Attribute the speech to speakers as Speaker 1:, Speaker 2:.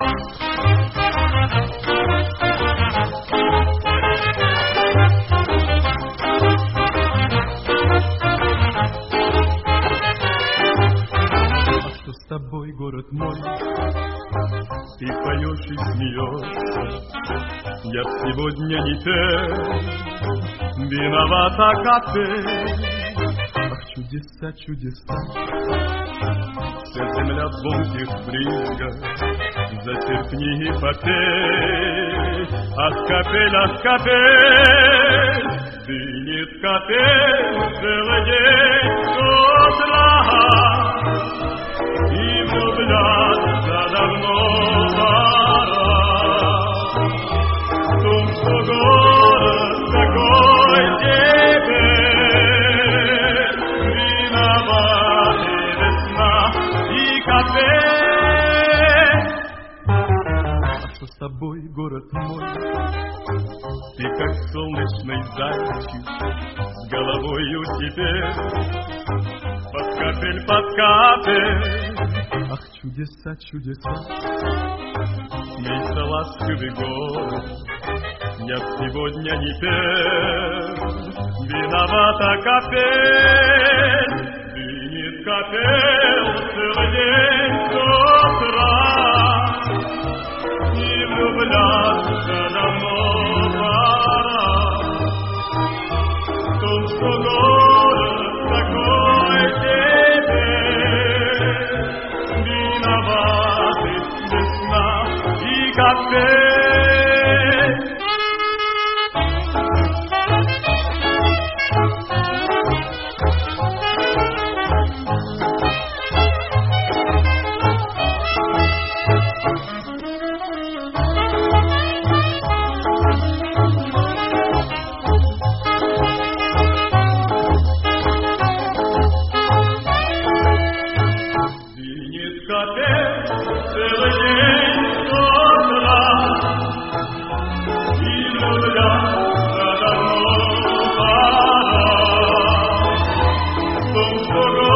Speaker 1: С тобой, город мой, ты поешь и смеешься. Я сегодня не ты, виновата, как ты. Ах, чудеса, чудеса, вся земля в звонких брызгах. Зачерпни и попей, ах, капель, дынет капель целый день с утра. И влюбляться давно пора в том, что город такой теперь виноваты весна и капель. А что с тобой, город мой? Ты как солнечный зайчик с головою теперь под капель. Ах, чудеса, чудеса, смейся, ласковый голос. Я сегодня не пел, виновата капель. Дынет капель целый день с утра. И влюбляться давно пора в том, что город такой теперь виноваты весна и капель. Don't